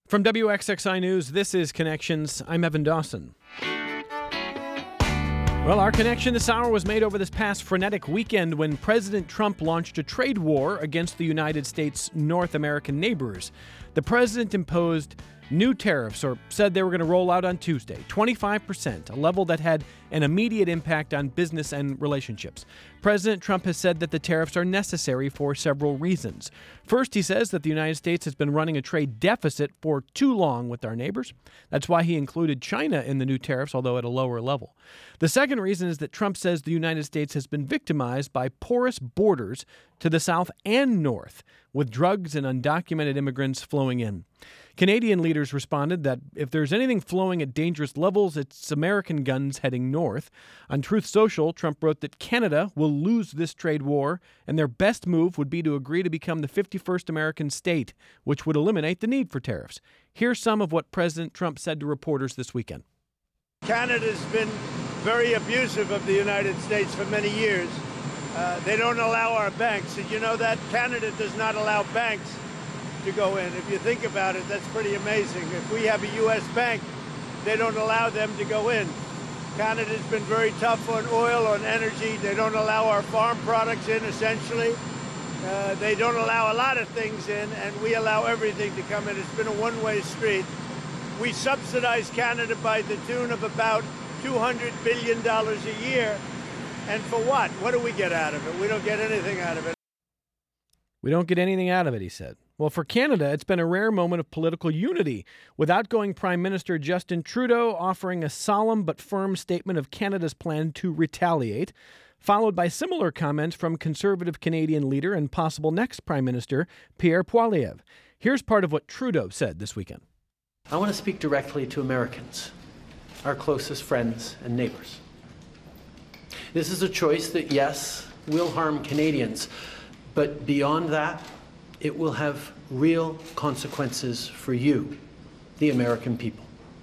From WXXI News, this is Connections. I'm Evan Dawson. Well, our connection this hour was made over this past frenetic weekend when President Trump launched a trade war against the United States' North American neighbors. The president imposed new tariffs, or said they were going to roll out on Tuesday, 25%, a level that had an immediate impact on business and relationships. President Trump has said that the tariffs are necessary for several reasons. First, he says that the United States has been running a trade deficit for too long with our neighbors. That's why he included China in the new tariffs, although at a lower level. The second reason is that Trump says the United States has been victimized by porous borders to the south and north, with drugs and undocumented immigrants flowing in. Canadian leaders responded that if there's anything flowing at dangerous levels, it's American guns heading north. On Truth Social, Trump wrote that Canada will lose this trade war, and their best move would be to agree to become the 51st American state, which would eliminate the need for tariffs. Here's some of what President Trump said to reporters this weekend. Canada's been very abusive of the United States for many years. They don't allow our banks. Did you know that? Canada does not allow banks to go in. If you think about it, that's pretty amazing. If we have a U.S. bank, they don't allow them to go in. Canada's been very tough on oil, on energy. They don't allow our farm products in, essentially. They don't allow a lot of things in, and we allow everything to come in. It's been a one-way street. We subsidize Canada by the tune of about $200 billion a year. And for what? What do we get out of it? We don't get anything out of it. We don't get anything out of it, he said. Well, for Canada, it's been a rare moment of political unity, with outgoing Prime Minister Justin Trudeau offering a solemn but firm statement of Canada's plan to retaliate, followed by similar comments from Conservative Canadian leader and possible next Prime Minister Pierre Poilievre. Here's part of what Trudeau said this weekend. I want to speak directly to Americans, our closest friends and neighbors. This is a choice that, yes, will harm Canadians, but beyond that, it will have real consequences for you, the American people.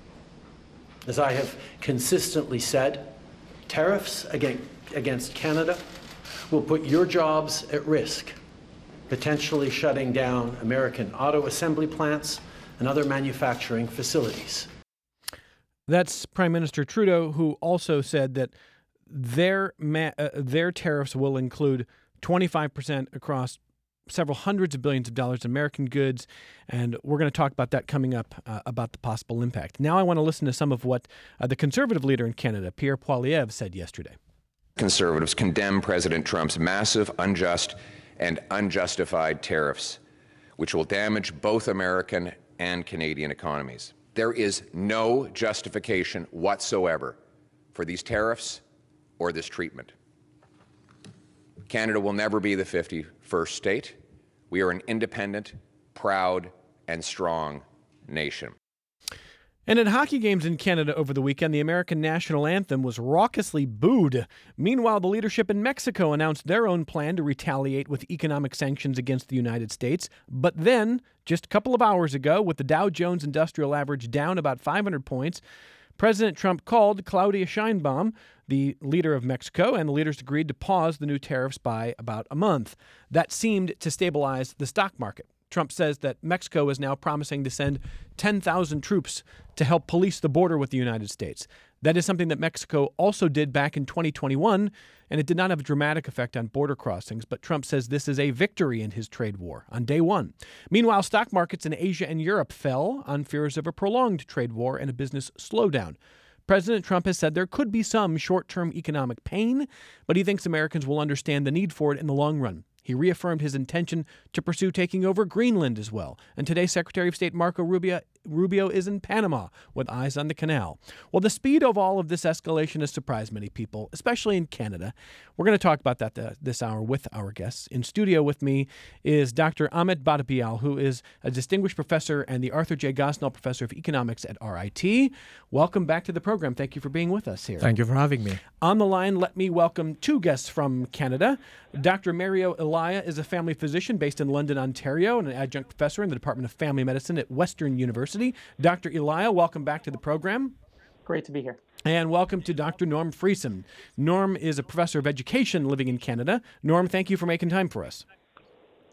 As I have consistently said, tariffs against Canada will put your jobs at risk, potentially shutting down American auto assembly plants and other manufacturing facilities. That's Prime Minister Trudeau, who also said that their tariffs will include 25% across several hundreds of billions of dollars in American goods, and we're going to talk about that coming up, about the possible impact. Now I want to listen to some of what the Conservative leader in Canada, Pierre Poilievre, said yesterday. Conservatives condemn President Trump's massive, unjust, and unjustified tariffs, which will damage both American and Canadian economies. There is no justification whatsoever for these tariffs or this treatment. Canada will never be the 51st state. We are an independent, proud, and strong nation. And at hockey games in Canada over the weekend, the American national anthem was raucously booed. Meanwhile, the leadership in Mexico announced their own plan to retaliate with economic sanctions against the United States. But then, just a couple of hours ago, with the Dow Jones Industrial Average down about 500 points, President Trump called Claudia Sheinbaum, the leader of Mexico, and the leaders agreed to pause the new tariffs by about a month. That seemed to stabilize the stock market. Trump says that Mexico is now promising to send 10,000 troops to help police the border with the United States. That is something that Mexico also did back in 2021, and it did not have a dramatic effect on border crossings, but Trump says this is a victory in his trade war on day one. Meanwhile, stock markets in Asia and Europe fell on fears of a prolonged trade war and a business slowdown. President Trump has said there could be some short-term economic pain, but he thinks Americans will understand the need for it in the long run. He reaffirmed his intention to pursue taking over Greenland as well. And today, Secretary of State Marco Rubio is in Panama with eyes on the canal. Well, the speed of all of this escalation has surprised many people, especially in Canada. We're going to talk about that this hour with our guests. In studio with me is Dr. Amit Bhattapial, who is a distinguished professor and the Arthur J. Gosnell Professor of Economics at RIT. Welcome back to the program. Thank you for being with us here. Thank you for having me. On the line, let me welcome two guests from Canada. Dr. Mario Elia is a family physician based in London, Ontario, and an adjunct professor in the Department of Family Medicine at Western University. Dr. Elia, welcome back to the program. Great to be here. And welcome to Dr. Norm Friesen. Norm is a professor of education living in Canada. Norm, thank you for making time for us.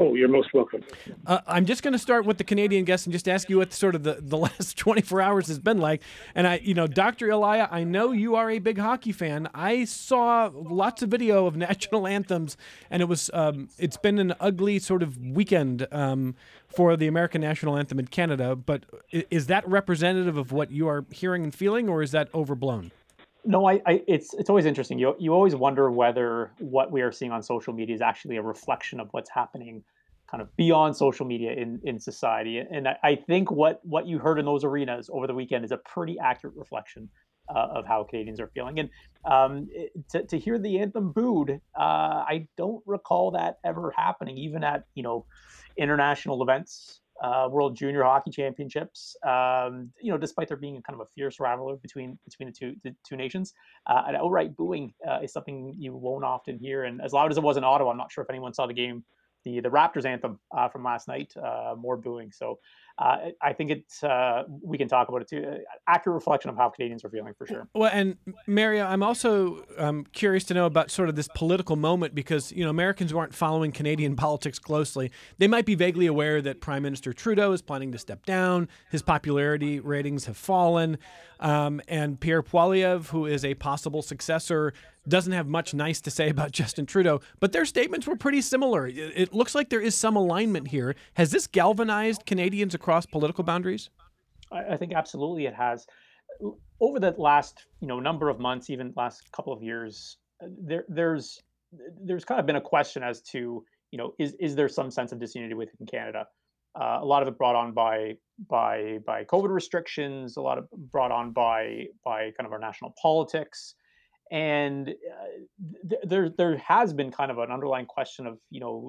Oh, you're most welcome. I'm just going to start with the Canadian guest and just ask you what sort of the last 24 hours has been like. And Dr. Elia, I know you are a big hockey fan. I saw lots of video of national anthems, and it's been an ugly sort of weekend for the American national anthem in Canada. But is that representative of what you are hearing and feeling, or is that overblown? No, it's always interesting. You always wonder whether what we are seeing on social media is actually a reflection of what's happening kind of beyond social media in society. And I think what you heard in those arenas over the weekend is a pretty accurate reflection of how Canadians are feeling. And to hear the anthem booed, I don't recall that ever happening, even at international events. World Junior Hockey Championships. Despite there being a kind of a fierce rivalry between the two nations, an outright booing is something you won't often hear. And as loud as it was in Ottawa, I'm not sure if anyone saw the game, the Raptors anthem from last night. More booing. So I think we can talk about it too. Accurate reflection of how Canadians are feeling for sure. Well, and Mario, I'm also curious to know about sort of this political moment because, Americans who aren't following Canadian politics closely, they might be vaguely aware that Prime Minister Trudeau is planning to step down. His popularity ratings have fallen. And Pierre Poilievre, who is a possible successor, doesn't have much nice to say about Justin Trudeau, but their statements were pretty similar. It looks like there is some alignment here. Has this galvanized Canadians across political boundaries? I think absolutely it has. Over the last number of months, even last couple of years, there's kind of been a question as to is there some sense of disunity within Canada? A lot of it brought on by COVID restrictions, a lot of brought on by kind of our national politics. And there has been kind of an underlying question of,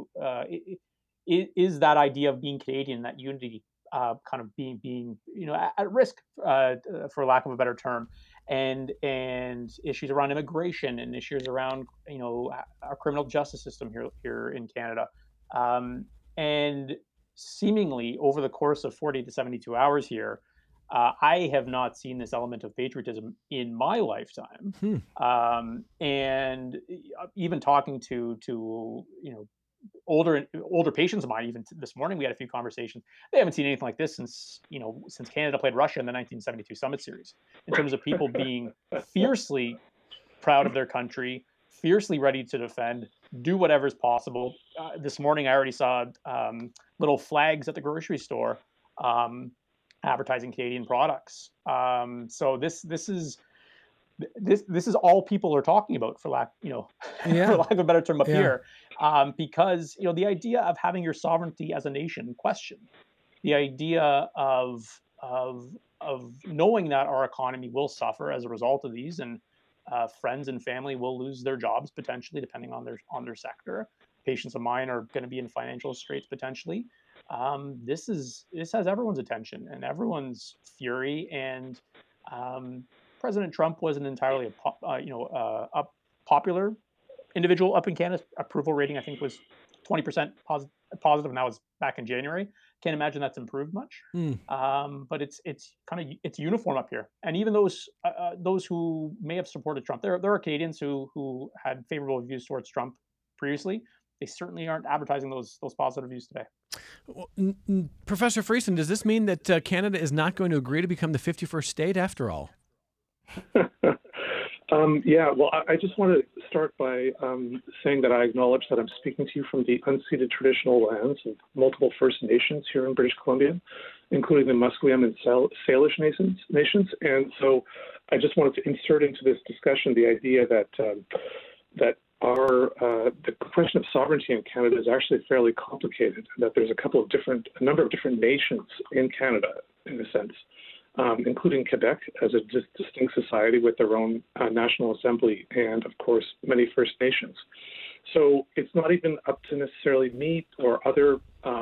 is that idea of being Canadian, that unity, kind of being at risk, for lack of a better term, and issues around immigration and issues around our criminal justice system here in Canada, and seemingly over the course of 40 to 72 hours here. I have not seen this element of patriotism in my lifetime, and even talking to older patients of mine. Even this morning, we had a few conversations. They haven't seen anything like this since Canada played Russia in the 1972 Summit Series. In terms of people being fiercely proud of their country, fiercely ready to defend, do whatever is possible. This morning, I already saw little flags at the grocery store. Advertising Canadian products. So this is all people are talking about, for lack of a better term up here, because the idea of having your sovereignty as a nation questioned, the idea of knowing that our economy will suffer as a result of these, and friends and family will lose their jobs potentially, depending on their sector. Patients of mine are going to be in financial straits potentially. This has everyone's attention and everyone's fury, and President Trump wasn't entirely a popular individual up in Canada. Approval rating, I think, was 20% positive, and that was back in January. Can't imagine that's improved much. But it's uniform up here, and even those who may have supported Trump, there are Canadians who had favorable views towards Trump previously. They certainly aren't advertising those positive views today. Well, Professor Friesen, does this mean that Canada is not going to agree to become the 51st state after all? Well, I just want to start by saying that I acknowledge that I'm speaking to you from the unceded traditional lands of multiple First Nations here in British Columbia, including the Musqueam and Salish nations. And so I just wanted to insert into this discussion the idea that the question of sovereignty in Canada is actually fairly complicated, and that there's a number of different nations in Canada, in a sense, including Quebec as a distinct society with their own National Assembly, and of course many First Nations. So it's not even up to necessarily me or other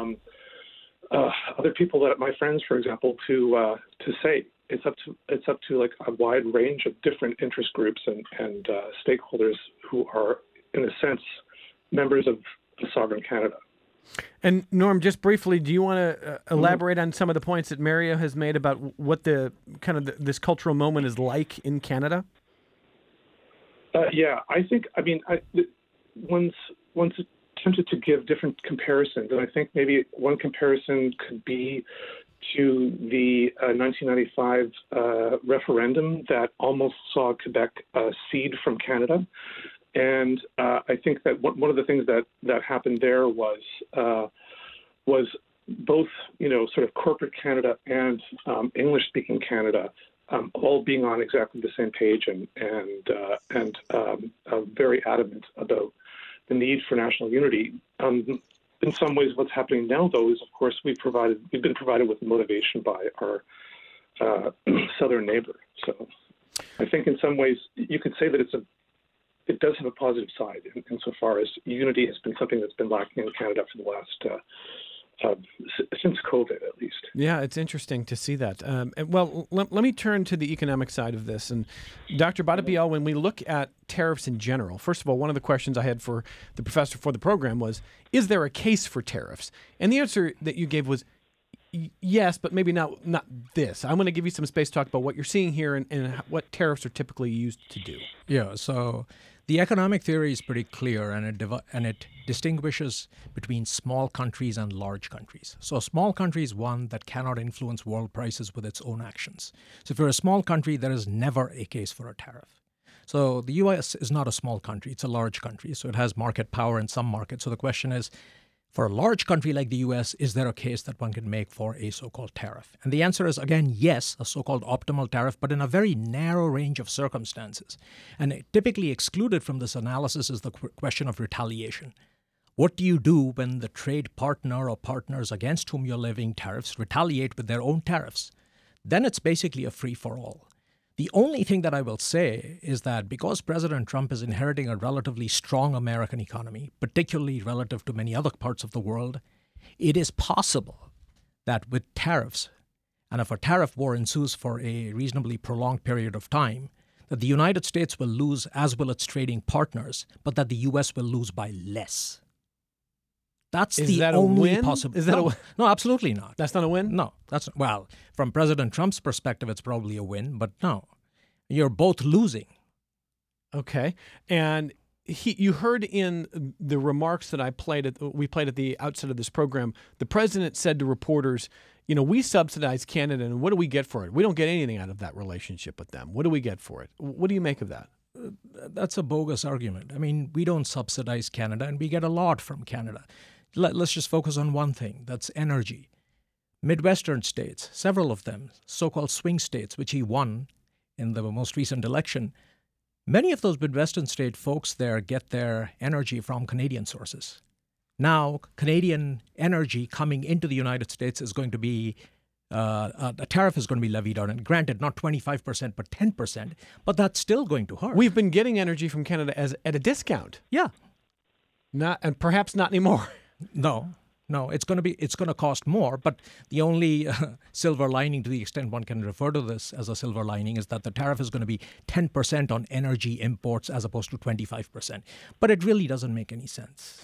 people, that my friends, for example, to say. It's up to like a wide range of different interest groups and stakeholders who are, in a sense, members of sovereign Canada. And Norm, just briefly, do you want to elaborate on some of the points that Mario has made about what this cultural moment is like in Canada? tempted to give different comparisons, and I think maybe one comparison could be to the 1995 referendum that almost saw Quebec cede from Canada. And I think that one of the things that happened there was both, sort of corporate Canada and English-speaking Canada all being on exactly the same page and very adamant about the need for national unity. In some ways, what's happening now, though, is, of course, we've been provided with motivation by our southern neighbor. So I think in some ways you could say that it does have a positive side insofar as unity has been something that's been lacking in Canada for the last since COVID, at least. Yeah, it's interesting to see that. Let me turn to the economic side of this. And Dr. Badabiel, when we look at tariffs in general, first of all, one of the questions I had for the professor for the program was, is there a case for tariffs? And the answer that you gave was yes, but maybe not this. I'm going to give you some space to talk about what you're seeing here and what tariffs are typically used to do. Yeah, so the economic theory is pretty clear, and it distinguishes between small countries and large countries. So a small country is one that cannot influence world prices with its own actions. So if you're a small country, there is never a case for a tariff. So the U.S. is not a small country. It's a large country. So it has market power in some markets. So the question is, for a large country like the U.S., is there a case that one can make for a so-called tariff? And the answer is, again, yes, a so-called optimal tariff, but in a very narrow range of circumstances. And typically excluded from this analysis is the question of retaliation. What do you do when the trade partner or partners against whom you're levying tariffs retaliate with their own tariffs? Then it's basically a free-for-all. The only thing that I will say is that because President Trump is inheriting a relatively strong American economy, particularly relative to many other parts of the world, it is possible that with tariffs, and if a tariff war ensues for a reasonably prolonged period of time, that the United States will lose, as will its trading partners, but that the U.S. will lose by less. That's the only possible. Is that a win? No, absolutely not. That's not a win? No, well, from President Trump's perspective, it's probably a win, but no. You're both losing. Okay. And you heard in the remarks that we played at the outset of this program, the president said to reporters, we subsidize Canada, and what do we get for it? We don't get anything out of that relationship with them. What do we get for it? What do you make of that? That's a bogus argument. I mean, we don't subsidize Canada, and we get a lot from Canada. Let's just focus on one thing. That's energy. Midwestern states, several of them, so-called swing states, which he won in the most recent election, many of those Midwestern state folks there get their energy from Canadian sources. Now, Canadian energy coming into the United States is going to be, a tariff is going to be levied on it. Granted, not 25%, but 10%, but that's still going to hurt. We've been getting energy from Canada at a discount. Yeah. And perhaps not anymore. No, it's going to cost more, but the only silver lining, to the extent one can refer to this as a silver lining, is that the tariff is going to be 10% on energy imports as opposed to 25%. But it really doesn't make any sense.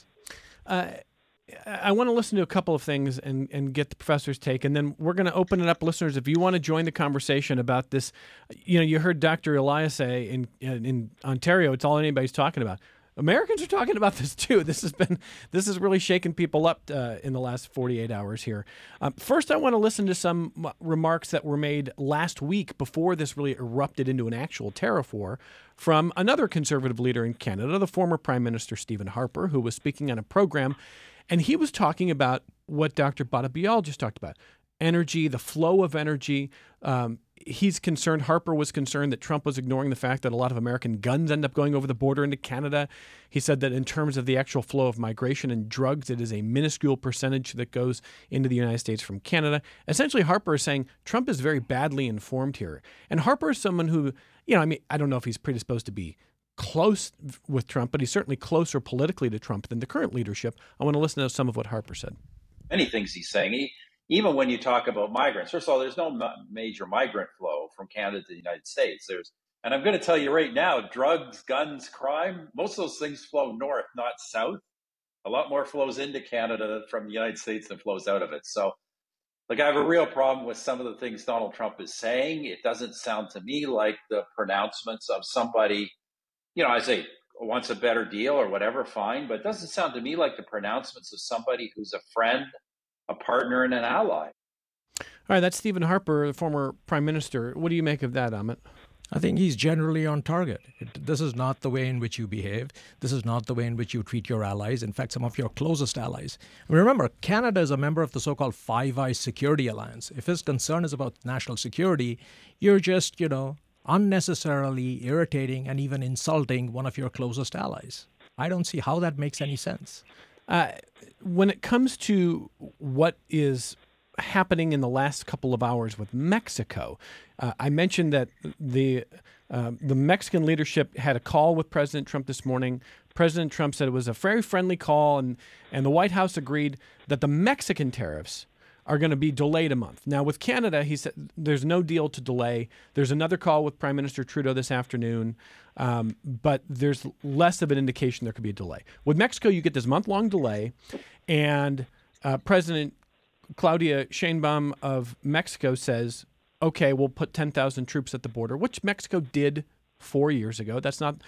I want to listen to a couple of things and get the professor's take, and then we're going to open it up, listeners. If you want to join the conversation about this, you heard Dr. Elias say in Ontario, it's all anybody's talking about. Americans are talking about this too. This has really shaken people up in the last 48 hours here. First, I want to listen to some remarks that were made last week before this really erupted into an actual tariff war from another conservative leader in Canada, the former Prime Minister Stephen Harper, who was speaking on a program, and he was talking about what Dr. Badabiel just talked about. Energy, the flow of energy. Harper was concerned that Trump was ignoring the fact that a lot of American guns end up going over the border into Canada. He said that in terms of the actual flow of migration and drugs, it is a minuscule percentage that goes into the United States from Canada. Essentially, Harper is saying Trump is very badly informed here. And Harper is someone who, I don't know if he's predisposed to be close with Trump, but he's certainly closer politically to Trump than the current leadership. I want to listen to some of what Harper said. Many things he's saying. Even when you talk about migrants, first of all, there's no major migrant flow from Canada to the United States. And I'm going to tell you right now, drugs, guns, crime, most of those things flow north, not south. A lot more flows into Canada from the United States than flows out of it. So, I have a real problem with some of the things Donald Trump is saying. It doesn't sound to me like the pronouncements of somebody, I say wants a better deal or whatever, fine. But it doesn't sound to me like the pronouncements of somebody who's a friend, a partner, and an ally. All right, that's Stephen Harper, the former prime minister. What do you make of that, Amit? I think he's generally on target. This is not the way in which you behave. This is not the way in which you treat your allies. In fact, some of your closest allies. Remember, Canada is a member of the so-called Five Eyes Security Alliance. If his concern is about national security, you're just, unnecessarily irritating and even insulting one of your closest allies. I don't see how that makes any sense. When it comes to what is happening in the last couple of hours with Mexico, I mentioned that the Mexican leadership had a call with President Trump this morning. President Trump said it was a very friendly call, and the White House agreed that the Mexican tariffs are going to be delayed a month. Now, with Canada, he said there's no deal to delay. There's another call with Prime Minister Trudeau this afternoon, but there's less of an indication there could be a delay. With Mexico, you get this month-long delay, and President Claudia Sheinbaum of Mexico says, okay, we'll put 10,000 troops at the border, which Mexico did 4 years ago. That's not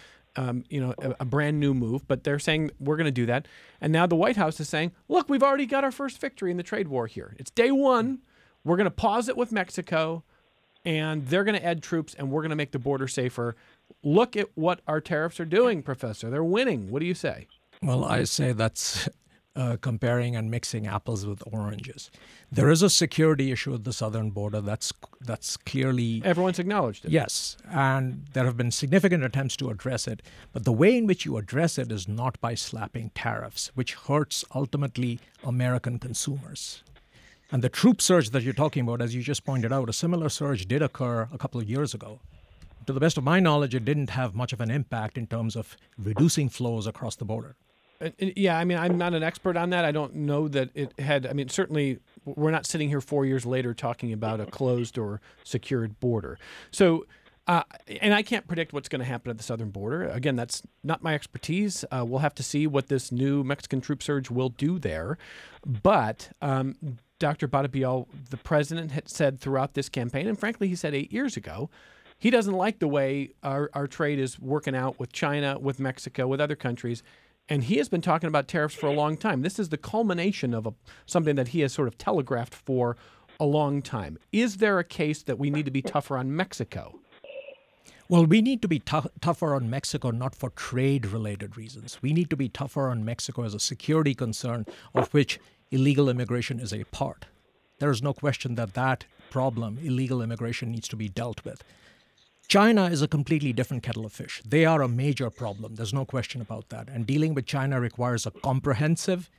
a brand new move, but they're saying we're going to do that. And now the White House is saying, look, we've already got our first victory in the trade war here. It's day one. We're going to pause it with Mexico, and they're going to add troops, and we're going to make the border safer. Look at what our tariffs are doing, Professor. They're winning. What do you say? Well, I say that's comparing and mixing apples with oranges. There is a security issue at the southern border that's clearly... Everyone's acknowledged it. Yes, and there have been significant attempts to address it, but the way in which you address it is not by slapping tariffs, which hurts ultimately American consumers. And the troop surge that you're talking about, as you just pointed out, a similar surge did occur a couple of years ago. To the best of my knowledge, it didn't have much of an impact in terms of reducing flows across the border. Yeah, I mean, I'm not an expert on that. I don't know that it had, I mean, certainly we're not sitting here 4 years later talking about a closed or secured border. So, and I can't predict what's going to happen at the southern border. Again, that's not my expertise. We'll have to see what this new Mexican troop surge will do there. But Dr. Badabiel, the president, had said throughout this campaign, and frankly, he said 8 years ago, he doesn't like the way our trade is working out with China, with Mexico, with other countries. And he has been talking about tariffs for a long time. This is the culmination of something that he has sort of telegraphed for a long time. Is there a case that we need to be tougher on Mexico? Well, we need to be tougher on Mexico, not for trade-related reasons. We need to be tougher on Mexico as a security concern, of which illegal immigration is a part. There is no question that problem, illegal immigration, needs to be dealt with. China is a completely different kettle of fish. They are a major problem. There's no question about that. And dealing with China requires a comprehensive,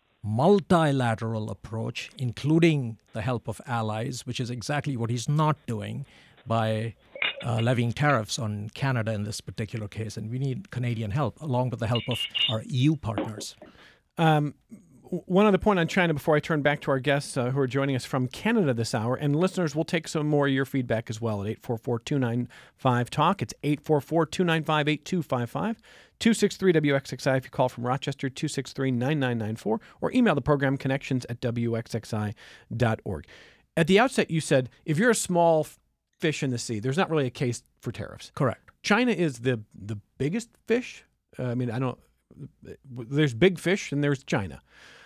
multilateral approach, including the help of allies, which is exactly what he's not doing by levying tariffs on Canada in this particular case. And we need Canadian help, along with the help of our EU partners. One other point on China before I turn back to our guests who are joining us from Canada this hour. And listeners, we'll take some more of your feedback as well at 844-295-TALK. It's 844-295-8255. 263-WXXI if you call from Rochester, 263-9994, or email the program connections@WXXI.org. At the outset, you said, if you're a small fish in the sea, there's not really a case for tariffs. Correct. China is the biggest fish. There's big fish and there's China.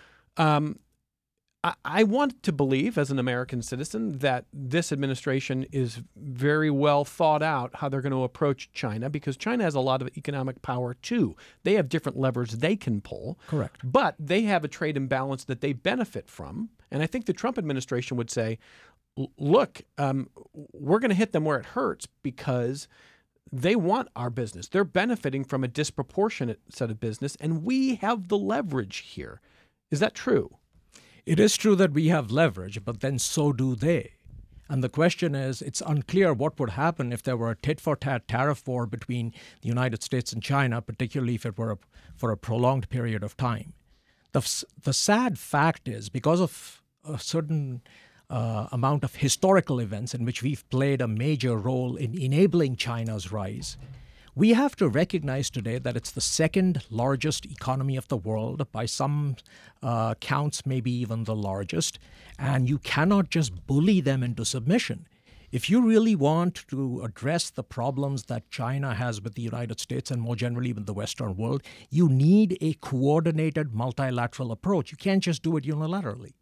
I want to believe, as an American citizen, that this administration is very well thought out how they're going to approach China, because China has a lot of economic power too. They have different levers they can pull. Correct. But they have a trade imbalance that they benefit from. And I think the Trump administration would say, look, we're going to hit them where it hurts because they want our business. They're benefiting from a disproportionate set of business, and we have the leverage here. Is that true? It is true that we have leverage, but then so do they. And the question is, it's unclear what would happen if there were a tit-for-tat tariff war between the United States and China, particularly if it were for a prolonged period of time. The sad fact is, because of a certain amount of historical events in which we've played a major role in enabling China's rise, we have to recognize today that it's the second largest economy of the world, by some counts maybe even the largest, and you cannot just bully them into submission. If you really want to address the problems that China has with the United States and more generally with the Western world, you need a coordinated multilateral approach. You can't just do it unilaterally.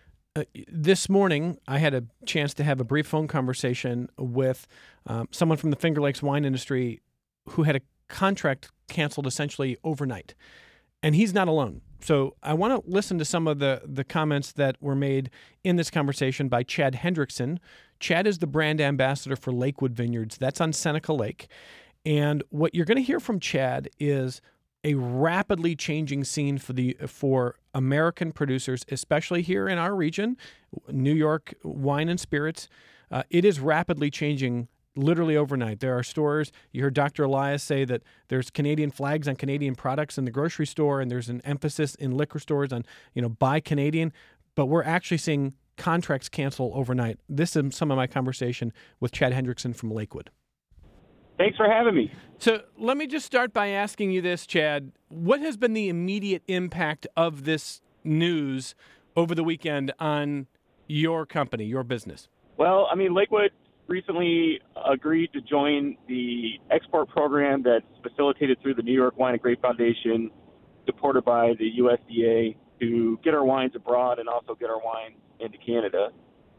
This morning, I had a chance to have a brief phone conversation with someone from the Finger Lakes wine industry who had a contract canceled essentially overnight. And he's not alone. So I want to listen to some of the comments that were made in this conversation by Chad Hendrickson. Chad is the brand ambassador for Lakewood Vineyards. That's on Seneca Lake. And what you're going to hear from Chad is a rapidly changing scene for American producers, especially here in our region, New York wine and spirits. It is rapidly changing literally overnight. There are stores, you heard Dr. Elias say that there's Canadian flags on Canadian products in the grocery store, and there's an emphasis in liquor stores on, buy Canadian, but we're actually seeing contracts cancel overnight. This is some of my conversation with Chad Hendrickson from Lakewood. Thanks for having me. So let me just start by asking you this, Chad. What has been the immediate impact of this news over the weekend on your company, your business? Well, Lakewood recently agreed to join the export program that's facilitated through the New York Wine and Grape Foundation, supported by the USDA, to get our wines abroad and also get our wine into Canada.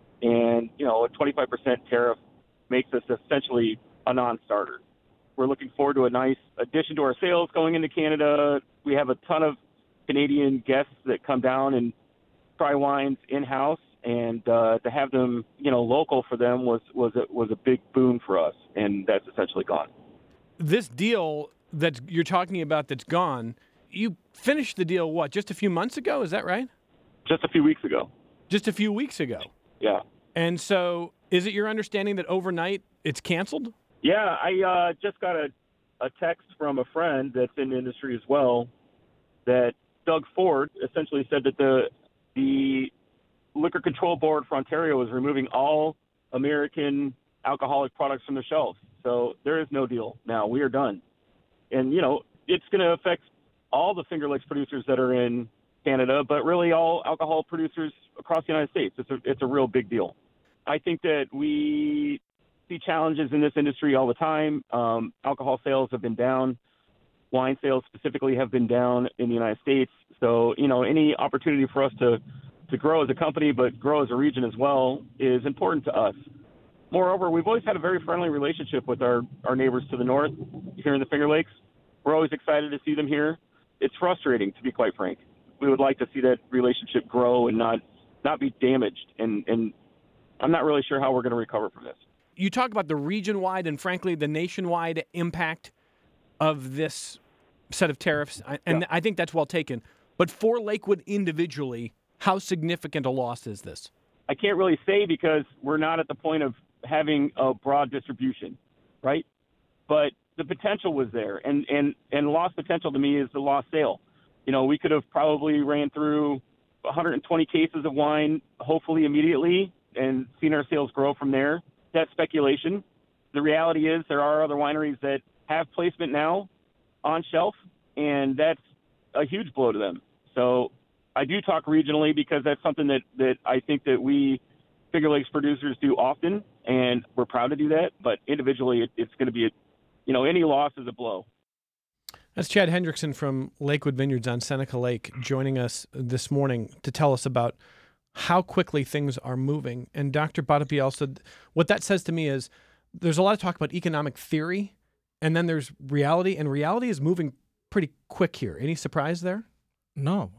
And, a 25% tariff makes us essentially a non-starter. We're looking forward to a nice addition to our sales going into Canada. We have a ton of Canadian guests that come down and try wines in-house, and to have them, local for them was a big boon for us, and that's essentially gone. This deal that you're talking about that's gone, you finished the deal, just a few months ago? Is that right? Just a few weeks ago. Just a few weeks ago? Yeah. And so is it your understanding that overnight it's canceled? Yeah, I just got a text from a friend that's in the industry as well, that Doug Ford essentially said that the Liquor Control Board for Ontario is removing all American alcoholic products from the shelves. So there is no deal now. We are done. And, it's going to affect all the Finger Lakes producers that are in Canada, but really all alcohol producers across the United States. It's a real big deal. I think that we see challenges in this industry all the time. Alcohol sales have been down. Wine sales specifically have been down in the United States. So, any opportunity for us to grow as a company, but grow as a region as well, is important to us. Moreover, we've always had a very friendly relationship with our neighbors to the north here in the Finger Lakes. We're always excited to see them here. It's frustrating, to be quite frank. We would like to see that relationship grow and not be damaged. And I'm not really sure how we're going to recover from this. You talk about the region-wide and, frankly, the nationwide impact of this set of tariffs, and yeah. I think that's well taken. But for Lakewood individually, how significant a loss is this? I can't really say because we're not at the point of having a broad distribution, right? But the potential was there, and lost potential to me is the lost sale. We could have probably ran through 120 cases of wine, hopefully immediately, and seen our sales grow from there. That's speculation. The reality is there are other wineries that have placement now on shelf, and that's a huge blow to them. So I do talk regionally because that's something that I think that we Finger Lakes producers do often, and we're proud to do that. But individually, it's going to be, any loss is a blow. That's Chad Hendrickson from Lakewood Vineyards on Seneca Lake joining us this morning to tell us about how quickly things are moving. And Dr. Badapiel said what that says to me is there's a lot of talk about economic theory, and then there's reality, and reality is moving pretty quick here. Any surprise there? No.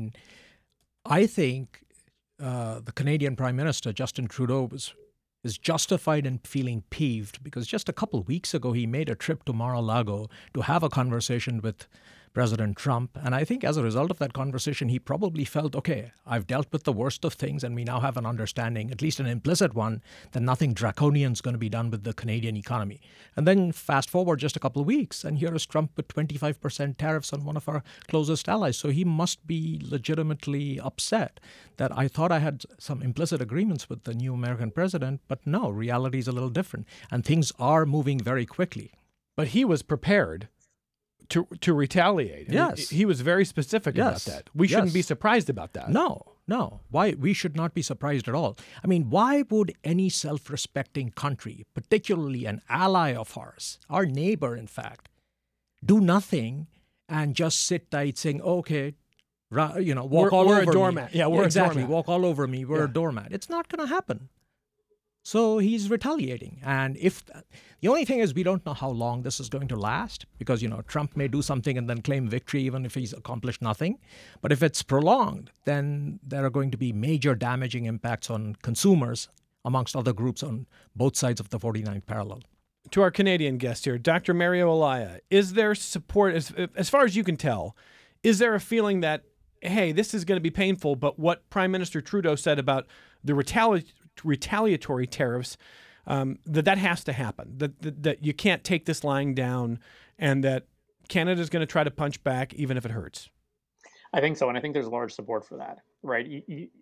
I think the Canadian Prime Minister, Justin Trudeau, is justified in feeling peeved because just a couple of weeks ago, he made a trip to Mar-a-Lago to have a conversation with President Trump. And I think as a result of that conversation, he probably felt, okay, I've dealt with the worst of things and we now have an understanding, at least an implicit one, that nothing draconian is going to be done with the Canadian economy. And then fast forward just a couple of weeks, and here is Trump with 25% tariffs on one of our closest allies. So he must be legitimately upset that I thought I had some implicit agreements with the new American president, but no, reality is a little different. And things are moving very quickly. But he was prepared to retaliate. Yes. He was very specific about that. We shouldn't be surprised about that. No. No, why we should not be surprised at all. I mean, why would any self-respecting country, particularly an ally of ours, our neighbor, in fact, do nothing and just sit tight saying, okay, walk all we're over a doormat. me. Yeah, we're exactly. a doormat. Walk all over me. We're Yeah. a doormat. It's not going to happen. So he's retaliating. And the only thing is, we don't know how long this is going to last because, Trump may do something and then claim victory even if he's accomplished nothing. But if it's prolonged, then there are going to be major damaging impacts on consumers, amongst other groups on both sides of the 49th parallel. To our Canadian guest here, Dr. Mario Elia, is there support, as far as you can tell, is there a feeling that, hey, this is going to be painful, but what Prime Minister Trudeau said about the retaliatory tariffs, that has to happen, that you can't take this lying down, and that Canada's going to try to punch back even if it hurts? I think so, and I think there's large support for that, right?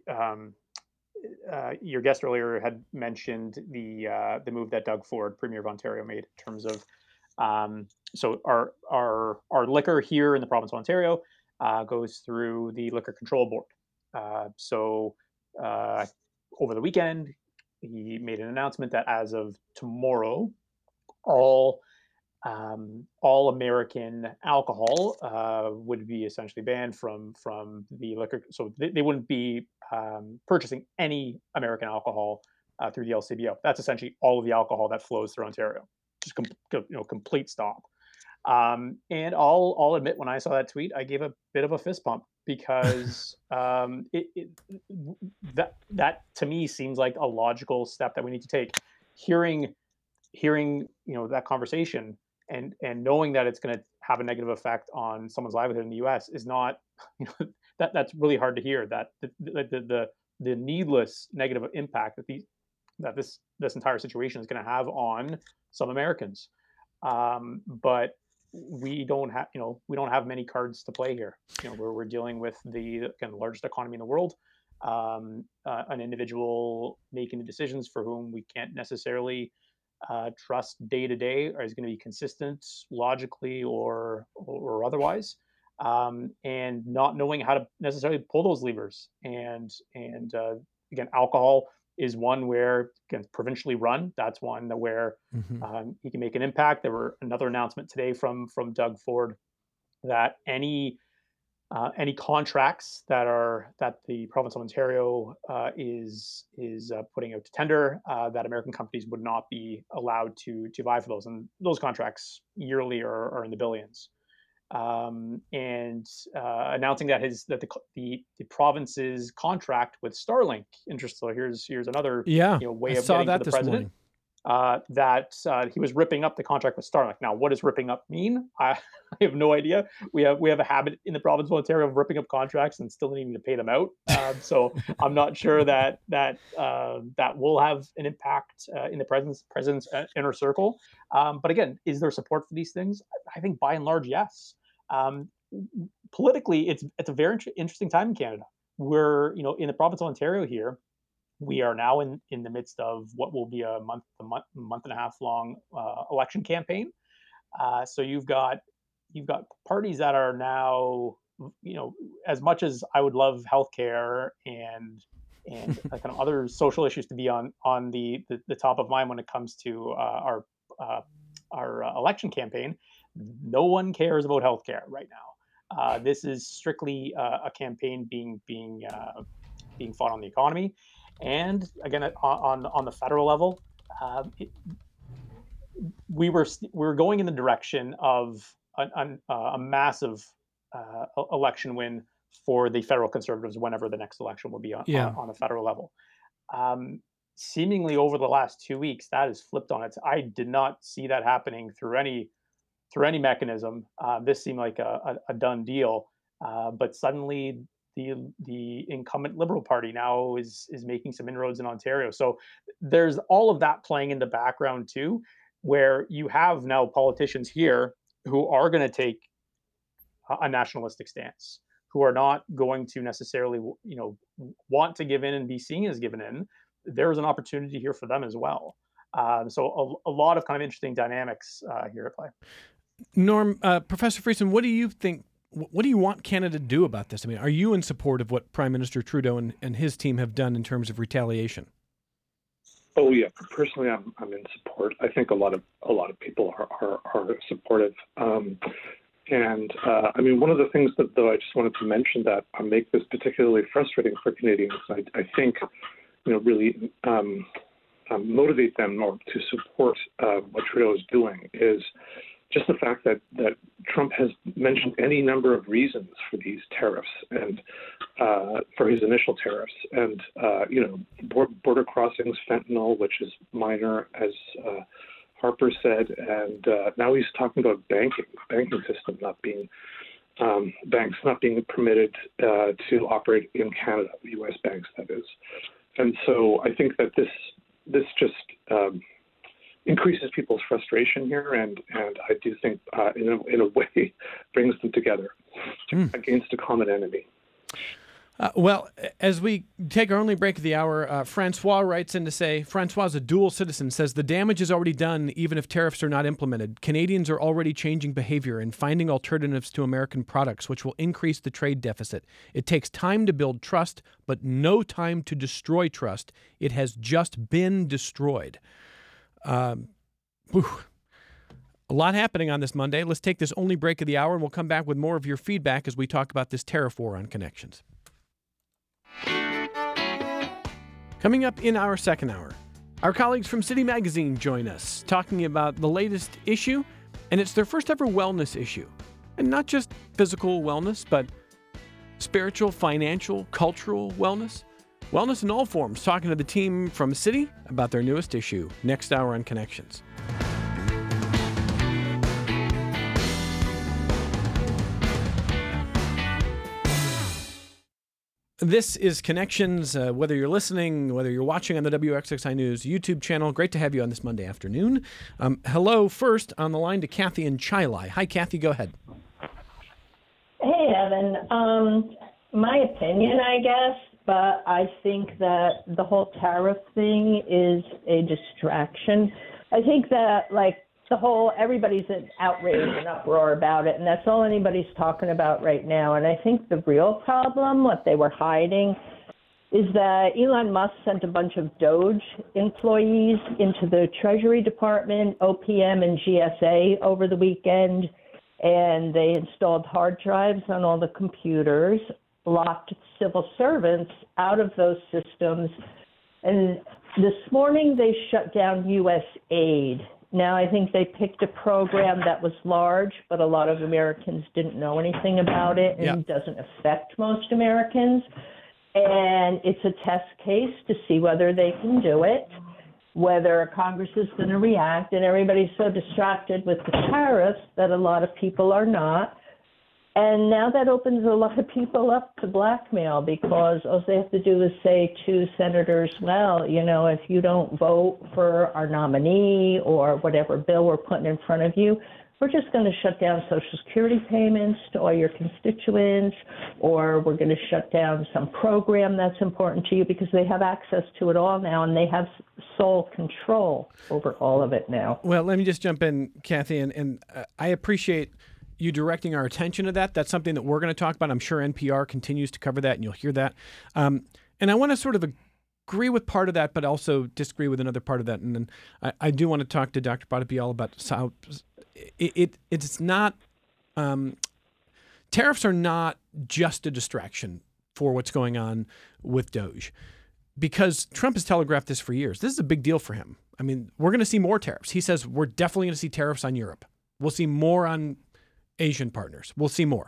Your guest earlier had mentioned the move that Doug Ford, Premier of Ontario, made in terms of so our liquor here in the province of Ontario goes through the Liquor Control Board. Over the weekend, he made an announcement that as of tomorrow, all American alcohol would be essentially banned from the liquor. So they wouldn't be purchasing any American alcohol through the LCBO. That's essentially all of the alcohol that flows through Ontario. Just complete stop. And I'll admit, when I saw that tweet, I gave a bit of a fist pump because that to me seems like a logical step that we need to take. Hearing that conversation and knowing that it's going to have a negative effect on someone's livelihood in the U.S. is not, that's really hard to hear. That the needless negative impact that this entire situation is going to have on some Americans, but we don't have many cards to play here. We're dealing with the largest economy in the world, an individual making the decisions for whom we can't necessarily trust day to day, or is going to be consistent logically or otherwise, and not knowing how to necessarily pull those levers. And again, alcohol is one where, again, provincially run. That's one where he can make an impact. There were another announcement today from Doug Ford that any contracts that the province of Ontario is putting out to tender, that American companies would not be allowed to vie for those, and those contracts yearly are in the billions. And announcing that the province's contract with Starlink interest. So here's another way of getting to the president. That he was ripping up the contract with Starlink. Now, what does ripping up mean? I have no idea. We have a habit in the province of Ontario of ripping up contracts and still needing to pay them out. So I'm not sure that will have an impact in the president's inner circle. But again, is there support for these things? I think by and large, yes. Politically, it's a very interesting time in Canada. We're in the province of Ontario here. We are now in the midst of what will be a month and a half long election campaign. So you've got parties that are now, as much as I would love healthcare and kind of other social issues to be on the top of mind when it comes to our election campaign, no one cares about healthcare right now. This is strictly a campaign being fought on the economy. And again, on the federal level, we were going in the direction of a massive election win for the federal Conservatives whenever the next election will be on the federal level. Seemingly over the last 2 weeks, that is flipped on its. I did not see that happening through any mechanism. This seemed like a done deal, but suddenly the incumbent Liberal Party now is making some inroads in Ontario. So there's all of that playing in the background too, where you have now politicians here who are going to take a nationalistic stance, who are not going to necessarily want to give in and be seen as given in. There's an opportunity here for them as well. So a lot of kind of interesting dynamics here at play. Norm, Professor Friesen, what do you think What do you want Canada to do about this? I mean, are you in support of what Prime Minister Trudeau and his team have done in terms of retaliation? Oh yeah, personally, I'm in support. I think a lot of people are supportive. I mean, one of the things that, though, I just wanted to mention that make this particularly frustrating for Canadians, I think, really motivate them or to support what Trudeau is doing is just the fact that Trump has mentioned any number of reasons for these tariffs and for his initial tariffs, and border crossings, fentanyl, which is minor, as Harper said, and now he's talking about the banking system not being banks not being permitted to operate in Canada, U.S. banks, that is. And so I think that this just increases people's frustration here, and I do think in a way brings them together against a common enemy. Well, as we take our only break of the hour, Francois writes in to say, Francois is a dual citizen, says the damage is already done even if tariffs are not implemented. Canadians are already changing behavior and finding alternatives to American products, which will increase the trade deficit. It takes time to build trust, but no time to destroy trust. It has just been destroyed. A lot happening on this Monday. Let's take this only break of the hour, and we'll come back with more of your feedback as we talk about this tariff war on Connections. Coming up in our second hour, our colleagues from City Magazine join us talking about the latest issue, and it's their first ever wellness issue. And not just physical wellness, but spiritual, financial, cultural wellness. Wellness in all forms, talking to the team from City about their newest issue, next hour on Connections. This is Connections. Whether you're listening, whether you're watching on the WXXI News YouTube channel, great to have you on this Monday afternoon. Hello, first on the line to Kathy in Chilai. Hi, Kathy, go ahead. Hey, Evan. My opinion, I guess, but I think that the whole tariff thing is a distraction. I think that, everybody's in outrage and uproar about it, and that's all anybody's talking about right now. And I think the real problem, what they were hiding, is that Elon Musk sent a bunch of Doge employees into the Treasury Department, OPM, and GSA over the weekend, and they installed hard drives on all the computers, locked civil servants out of those systems, and this morning they shut down U.S. aid. Now, I think they picked a program that was large, but a lot of Americans didn't know anything about it, and It doesn't affect most Americans. And it's a test case to see whether they can do it, whether Congress is going to react, and everybody's so distracted with the tariffs that a lot of people are not. And now that opens a lot of people up to blackmail, because all they have to do is say to senators, well, if you don't vote for our nominee or whatever bill we're putting in front of you, we're just going to shut down Social Security payments to all your constituents, or we're going to shut down some program that's important to you, because they have access to it all now, and they have sole control over all of it now. Well, let me just jump in, Kathy, and I appreciate you directing our attention to that. That's something that we're going to talk about. I'm sure NPR continues to cover that, and you'll hear that. And I want to sort of agree with part of that, but also disagree with another part of that. And then I do want to talk to Dr. Badapial about how it's not tariffs are not just a distraction for what's going on with Doge, because Trump has telegraphed this for years. This is a big deal for him. I mean, we're going to see more tariffs. He says we're definitely going to see tariffs on Europe. We'll see more on Asian partners. We'll see more.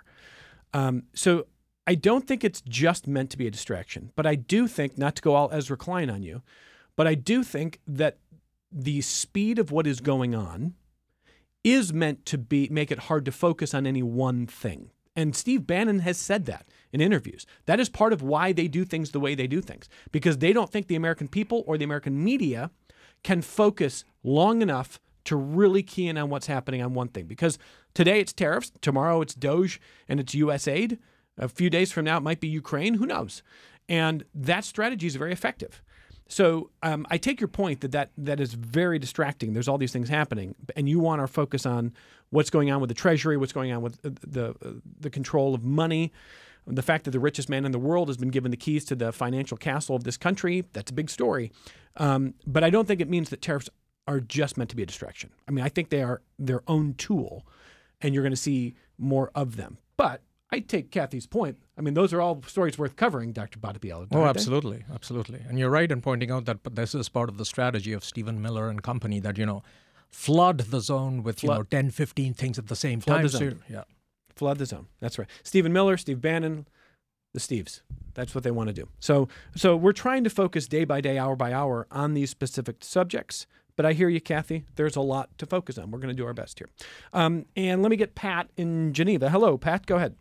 So I don't think it's just meant to be a distraction, but I do think, not to go all Ezra Klein on you, but I do think that the speed of what is going on is meant to make it hard to focus on any one thing. And Steve Bannon has said that in interviews. That is part of why they do things the way they do things, because they don't think the American people or the American media can focus long enough to really key in on what's happening on one thing. Because today it's tariffs, tomorrow it's Doge and it's U.S. aid. A few days from now it might be Ukraine, who knows? And that strategy is very effective. So I take your point that is very distracting. There's all these things happening, and you want our focus on what's going on with the Treasury, what's going on with the control of money, the fact that the richest man in the world has been given the keys to the financial castle of this country. That's a big story. But I don't think it means that tariffs are just meant to be a distraction. I mean, I think they are their own tool, and you're going to see more of them. But I take Kathy's point. I mean, those are all stories worth covering, Dr. Bottipiello. Oh, absolutely. Absolutely. And you're right in pointing out that this is part of the strategy of Stephen Miller and company that, flood the zone with, 10, 15 things at the same Flood time. the zone. Flood the zone. That's right. Stephen Miller, Steve Bannon, the Steves. That's what they want to do. So we're trying to focus day by day, hour by hour on these specific subjects. But I hear you, Kathy. There's a lot to focus on. We're going to do our best here. And let me get Pat in Geneva. Hello, Pat. Go ahead.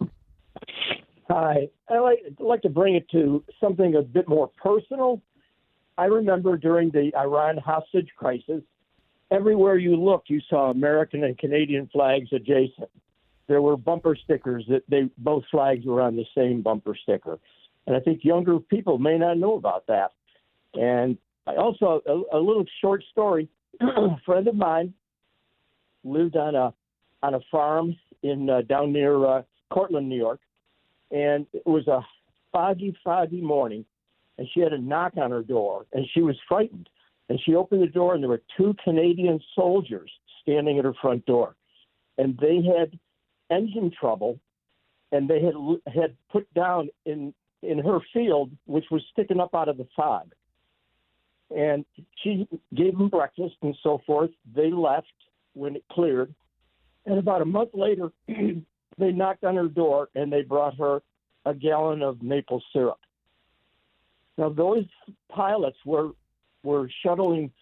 Hi. I'd like to bring it to something a bit more personal. I remember during the Iran hostage crisis, everywhere you looked, you saw American and Canadian flags adjacent. There were bumper stickers that both flags were on the same bumper sticker. And I think younger people may not know about that. And I also, a little short story, a friend of mine lived on a farm in down near Cortland, New York. And it was a foggy morning, and she had a knock on her door, and she was frightened. And she opened the door, and there were two Canadian soldiers standing at her front door. And they had engine trouble, and they had put down in her field, which was sticking up out of the fog. And she gave them breakfast and so forth. They left when it cleared. And about a month later, they knocked on her door, and they brought her a gallon of maple syrup. Now, those pilots were shuttling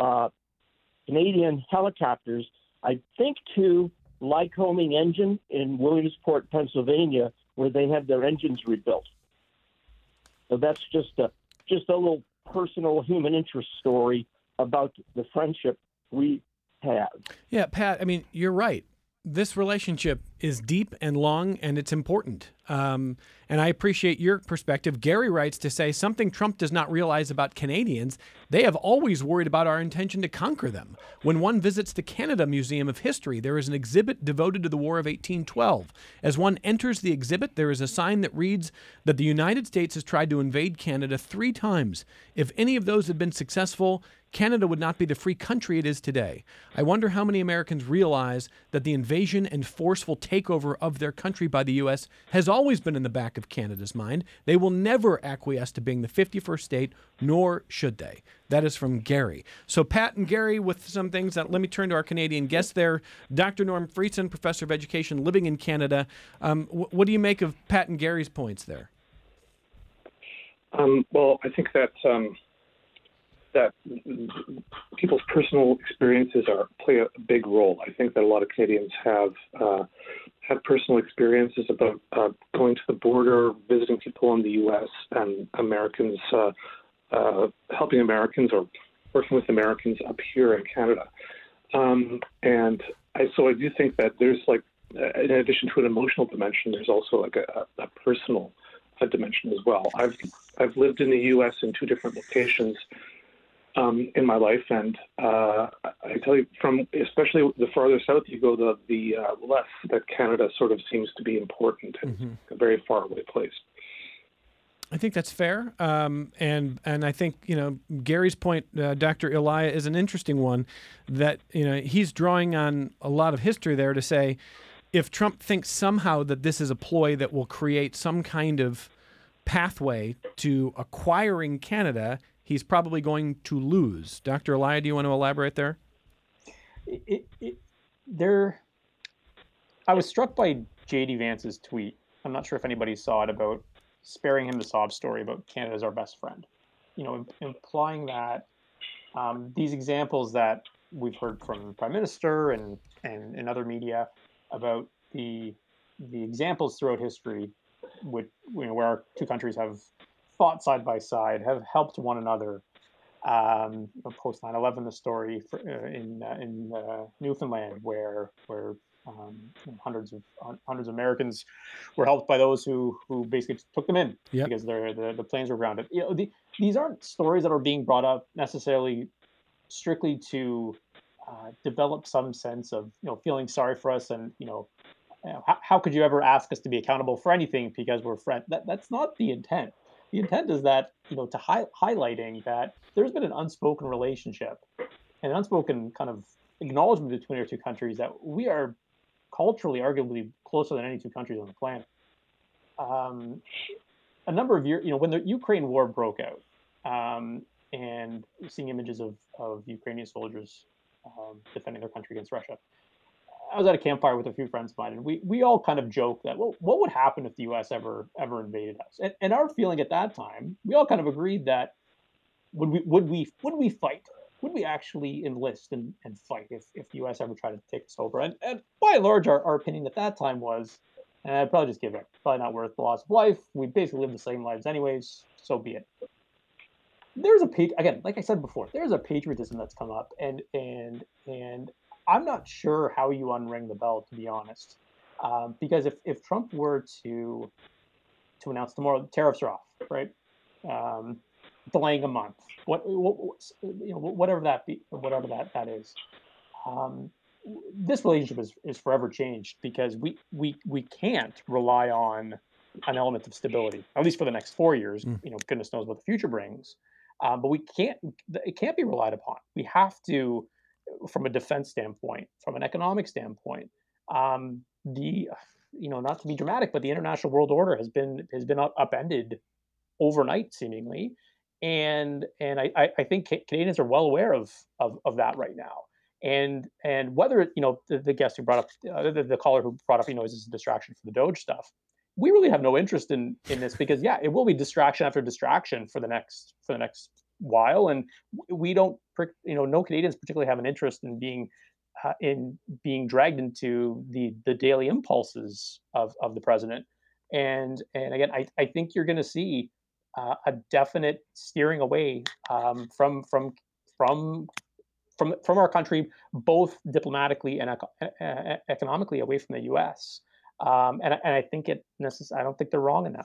Canadian helicopters, I think, to Lycoming Engine in Williamsport, Pennsylvania, where they had their engines rebuilt. So that's just a little personal human interest story about the friendship we have. Yeah, Pat, I mean, you're right. This relationship is deep and long, and it's important. And I appreciate your perspective. Gary writes to say something Trump does not realize about Canadians. They have always worried about our intention to conquer them. When one visits the Canada Museum of History, there is an exhibit devoted to the War of 1812. As one enters the exhibit, there is a sign that reads that the United States has tried to invade Canada 3 times. If any of those had been successful, Canada would not be the free country it is today. I wonder how many Americans realize that the invasion and forceful takeover of their country by the U.S. has always been in the back of Canada's mind. They will never acquiesce to being the 51st state, nor should they. That is from Gary. So Pat and Gary with some things. Let me turn to our Canadian guest there, Dr. Norm Friesen, professor of education living in Canada. What do you make of Pat and Gary's points there? Well, I think that people's personal experiences play a big role. I think that a lot of Canadians have personal experiences about going to the border, visiting people in the U.S., and Americans helping Americans or working with Americans up here in Canada. So I do think that there's in addition to an emotional dimension, there's also a personal dimension as well. I've lived in the U.S. in 2 different locations in my life, and I tell you, especially the farther south you go, the less that Canada sort of seems to be important. It's a very far away place. I think that's fair, and I think Gary's point, Dr. Elia, is an interesting one. That he's drawing on a lot of history there to say, if Trump thinks somehow that this is a ploy that will create some kind of pathway to acquiring Canada, he's probably going to lose. Dr. Elia, do you want to elaborate there? I was struck by J.D. Vance's tweet. I'm not sure if anybody saw it, about sparing him the sob story about Canada's our best friend. Implying that these examples that we've heard from the Prime Minister and in other media about the examples throughout history where our 2 countries have fought side by side, have helped one another, post 9/11, the story in Newfoundland, where hundreds of Americans were helped by those who basically took them in Yep. because the planes were grounded. These aren't stories that are being brought up necessarily strictly to develop some sense of feeling sorry for us, and how could you ever ask us to be accountable for anything because we're friends? That's not the intent. The intent is that to highlighting that there's been an unspoken relationship, an unspoken kind of acknowledgement between our two countries that we are culturally arguably closer than any two countries on the planet. A number of years, when the Ukraine war broke out, and seeing images of Ukrainian soldiers defending their country against Russia, I was at a campfire with a few friends of mine, and we all kind of joked that, well, what would happen if the U.S. ever invaded us? And our feeling at that time, we all kind of agreed that would we fight? Would we actually enlist and fight if the U.S. ever tried to take us over? And by and large, our opinion at that time was, I'd probably just give it. Probably not worth the loss of life. We basically live the same lives anyways, so be it. There's again, like I said before, there's a patriotism that's come up, and I'm not sure how you unring the bell, to be honest, because if Trump were to announce tomorrow tariffs are off, right, delaying a month, whatever that is, this relationship is forever changed because we can't rely on an element of stability, at least for the next 4 years. Goodness knows what the future brings, but it can't be relied upon. We have to, from a defense standpoint, from an economic standpoint, not to be dramatic, but the international world order has been upended overnight, seemingly, and I think Canadians are well aware of that right now. And whether the guest who brought up the caller who brought up is this a distraction for the Doge stuff, we really have no interest in this because it will be distraction after distraction for the next while, and we don't no Canadians particularly have an interest in being dragged into the daily impulses of the president. And again, I think you're going to see a definite steering away from our country, both diplomatically and economically, away from the U.S. And I think I don't think they're wrong in that.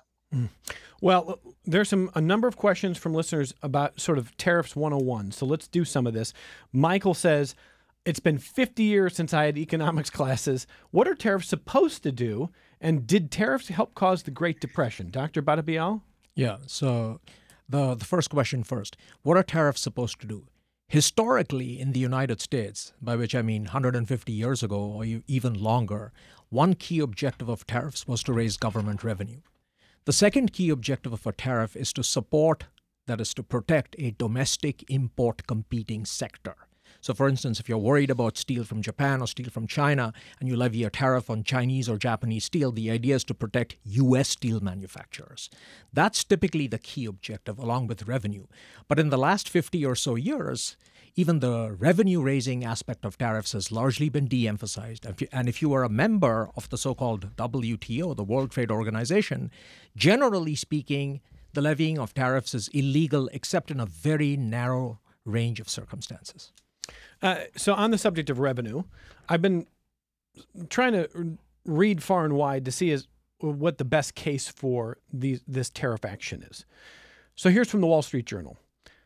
Well, there's a number of questions from listeners about sort of tariffs 101. So let's do some of this. Michael says, it's been 50 years since I had economics classes. What are tariffs supposed to do? And did tariffs help cause the Great Depression? Dr. Badabial? Yeah, so the first question first. What are tariffs supposed to do? Historically, in the United States, by which I mean 150 years ago or even longer, one key objective of tariffs was to raise government revenue. The second key objective of a tariff is to support, that is to protect, a domestic import competing sector. So for instance, if you're worried about steel from Japan or steel from China and you levy a tariff on Chinese or Japanese steel, the idea is to protect U.S. steel manufacturers. That's typically the key objective, along with revenue. But in the last 50 or so years, even the revenue-raising aspect of tariffs has largely been de-emphasized. And if you are a member of the so-called WTO, the World Trade Organization, generally speaking, the levying of tariffs is illegal except in a very narrow range of circumstances. So on the subject of revenue, I've been trying to read far and wide to see what the best case for this tariff action is. So here's from the Wall Street Journal.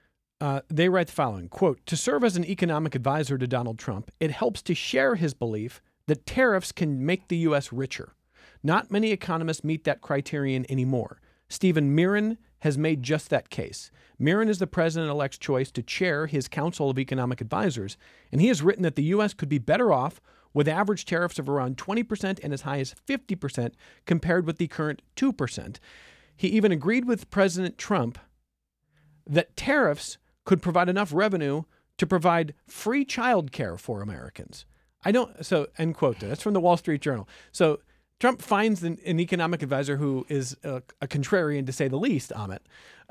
They write the following, quote, "To serve as an economic advisor to Donald Trump, it helps to share his belief that tariffs can make the U.S. richer. Not many economists meet that criterion anymore. Stephen Mirren has made just that case. Mirren is the president-elect's choice to chair his Council of Economic Advisors, and he has written that the U.S. could be better off with average tariffs of around 20% and as high as 50% compared with the current 2%. He even agreed with President Trump that tariffs could provide enough revenue to provide free child care for Americans." So, end quote. That's from the Wall Street Journal. So Trump finds an economic advisor who is a contrarian, to say the least, Amit.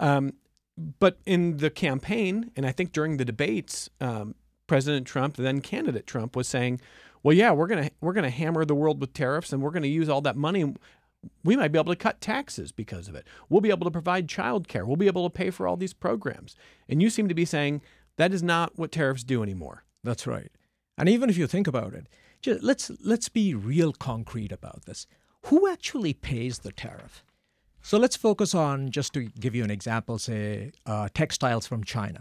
But in the campaign, and I think during the debates, President Trump, then candidate Trump, was saying, well, yeah, we're gonna hammer the world with tariffs, and we're going to use all that money. we might be able to cut taxes because of it. We'll be able to provide childcare. We'll be able to pay for all these programs. And you seem to be saying that is not what tariffs do anymore. That's right. And even if you think about it, let's be real concrete about this. Who actually pays the tariff? So let's focus on, just to give you an example, say textiles from China.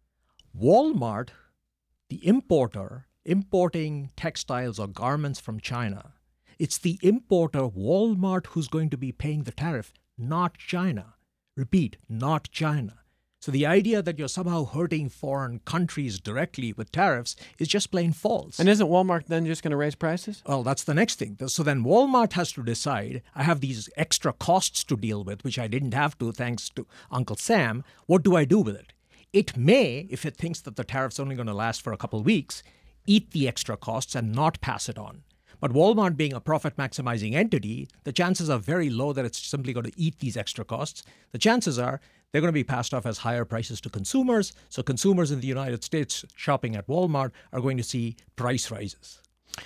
Walmart, the importer, importing textiles or garments from China, it's the importer, Walmart, who's going to be paying the tariff, not China. Repeat, not China. So the idea that you're somehow hurting foreign countries directly with tariffs is just plain false. And isn't Walmart then just going to raise prices? Well, that's the next thing. So then Walmart has to decide, I have these extra costs to deal with, which I didn't have to thanks to Uncle Sam. What do I do with it? It may, if it thinks that the tariff's only going to last for a couple of weeks, eat the extra costs and not pass it on. But Walmart being a profit-maximizing entity, the chances are very low that it's simply going to eat these extra costs. The chances are they're going to be passed off as higher prices to consumers. So consumers in the United States shopping at Walmart are going to see price rises.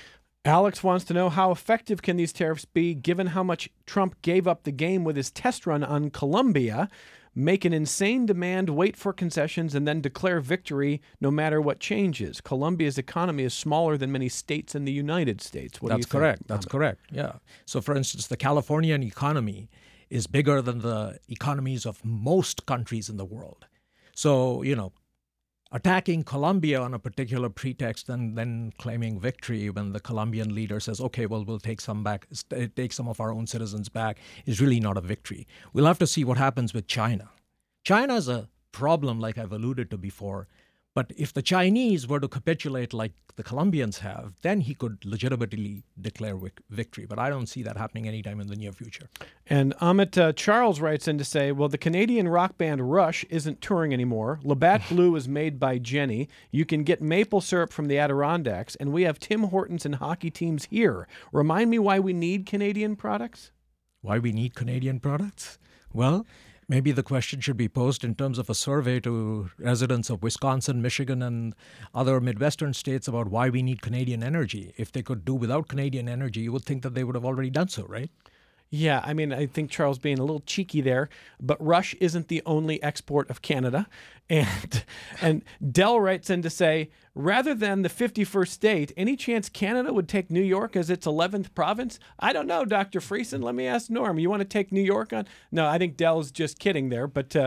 Alex wants to know, how effective can these tariffs be given how much Trump gave up the game with his test run on Colombia, make an insane demand, wait for concessions, and then declare victory no matter what changes? Colombia's economy is smaller than many states in the United States. What do you think? Correct. That's correct. Yeah. So, for instance, the Californian economy is bigger than the economies of most countries in the world. So, attacking Colombia on a particular pretext and then claiming victory when the Colombian leader says, okay, well, we'll take some of our own citizens back, is really not a victory. We'll have to see what happens with China. China's a problem, like I've alluded to before. But if the Chinese were to capitulate like the Colombians have, then he could legitimately declare victory. But I don't see that happening anytime in the near future. And Amit Charles writes in to say, well, the Canadian rock band Rush isn't touring anymore. Labatt Blue is made by Jenny. You can get maple syrup from the Adirondacks. And we have Tim Hortons and hockey teams here. Remind me why we need Canadian products? Why we need Canadian products? Well, maybe the question should be posed in terms of a survey to residents of Wisconsin, Michigan, and other Midwestern states about why we need Canadian energy. If they could do without Canadian energy, you would think that they would have already done so, right? Yeah, I mean, I think Charles being a little cheeky there, but Rush isn't the only export of Canada. And Dell writes in to say, rather than the 51st state, any chance Canada would take New York as its 11th province? I don't know, Dr. Friesen. Let me ask Norm. You want to take New York on? No, I think Dell's just kidding there. But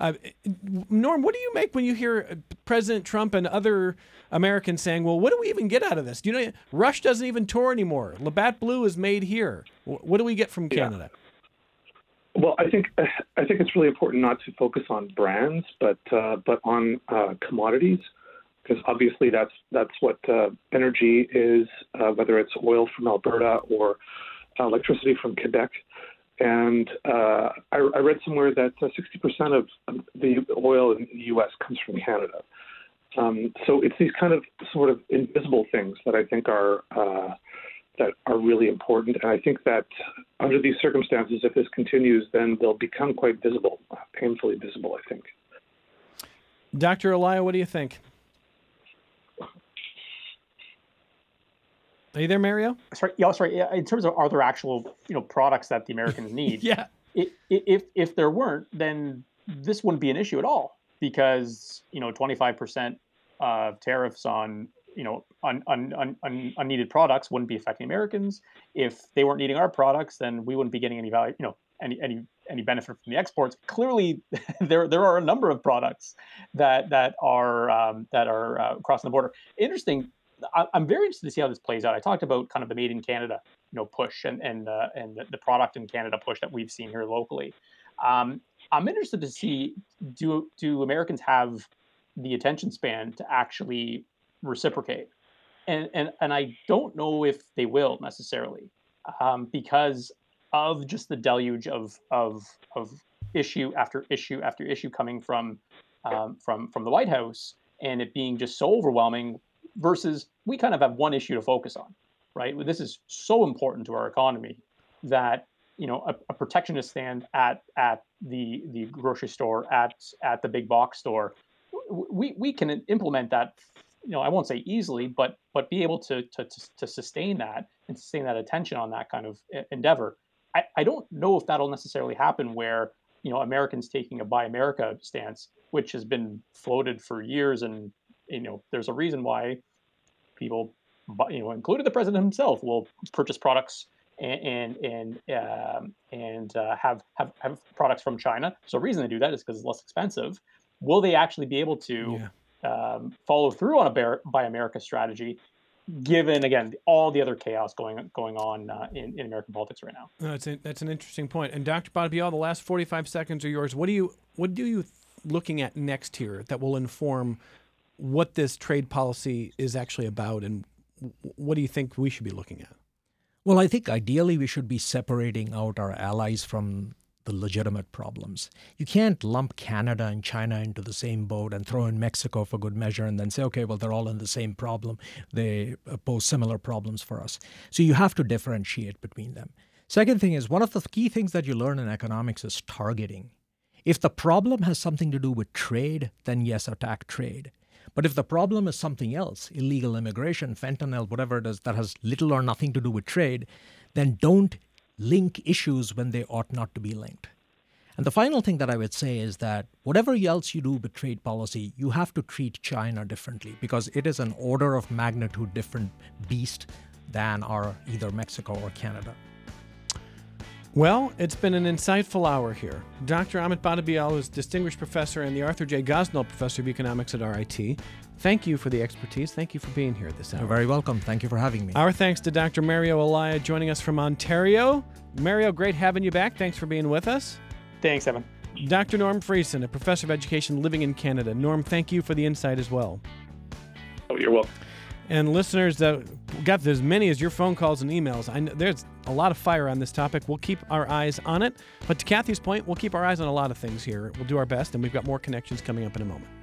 Norm, what do you make when you hear President Trump and other Americans saying, well, what do we even get out of this? Do you know, Rush doesn't even tour anymore. Labatt Blue is made here. What do we get from Canada? Yeah. Well, I think it's really important not to focus on brands, but on commodities, because obviously that's what energy is, whether it's oil from Alberta or electricity from Quebec. And I read somewhere that 60% of the oil in the U.S. comes from Canada. So it's these kind of sort of invisible things that I think are really important. And I think that under these circumstances, if this continues, then they'll become quite visible, painfully visible, I think. Dr. Elia, what do you think? Are you there, Mario? Sorry. Yeah, in terms of are there actual products that the Americans need? Yeah. If there weren't, then this wouldn't be an issue at all, because 25% tariffs on unneeded products wouldn't be affecting Americans. If they weren't needing our products, then we wouldn't be getting any value, any benefit from the exports. Clearly, there are a number of products that are crossing the border. Interesting. I'm very interested to see how this plays out. I talked about kind of the Made in Canada, push and the product in Canada push that we've seen here locally. I'm interested to see, do Americans have the attention span to actually reciprocate? And I don't know if they will necessarily, because of just the deluge of issue after issue after issue coming from the White House, and it being just so overwhelming, versus we kind of have one issue to focus on, right? This is so important to our economy that a protectionist stand at the grocery store, at the big box store, we can implement that. I won't say easily, but be able to sustain that and sustain that attention on that kind of endeavor. I don't know if that'll necessarily happen where, Americans taking a Buy America stance, which has been floated for years. And, there's a reason why people, including the president himself, will purchase products and have products from China. So the reason they do that is because it's less expensive. Will they actually be able to follow through on a Buy America strategy, given again all the other chaos going on in American politics right now? No, that's an interesting point. And Dr. Badabial, the last 45 seconds are yours. What do you looking at next here that will inform what this trade policy is actually about, and what do you think we should be looking at? Well, I think ideally we should be separating out our allies from the legitimate problems. You can't lump Canada and China into the same boat and throw in Mexico for good measure and then say, okay, well, they're all in the same problem. They pose similar problems for us. So you have to differentiate between them. Second thing is, one of the key things that you learn in economics is targeting. If the problem has something to do with trade, then yes, attack trade. But if the problem is something else, illegal immigration, fentanyl, whatever it is that has little or nothing to do with trade, then don't link issues when they ought not to be linked. And the final thing that I would say is that whatever else you do with trade policy, you have to treat China differently because it is an order of magnitude different beast than are either Mexico or Canada. Well, it's been an insightful hour here. Dr. Amit Badabial is Distinguished Professor and the Arthur J. Gosnell Professor of Economics at RIT. Thank you for the expertise. Thank you for being here this hour. You're very welcome. Thank you for having me. Our thanks to Dr. Mario Elia joining us from Ontario. Mario, great having you back. Thanks for being with us. Thanks, Evan. Dr. Norm Friesen, a professor of education living in Canada. Norm, thank you for the insight as well. Oh, you're welcome. And listeners, got as many as your phone calls and emails. I know there's a lot of fire on this topic. We'll keep our eyes on it. But to Kathy's point, we'll keep our eyes on a lot of things here. We'll do our best, and we've got more connections coming up in a moment.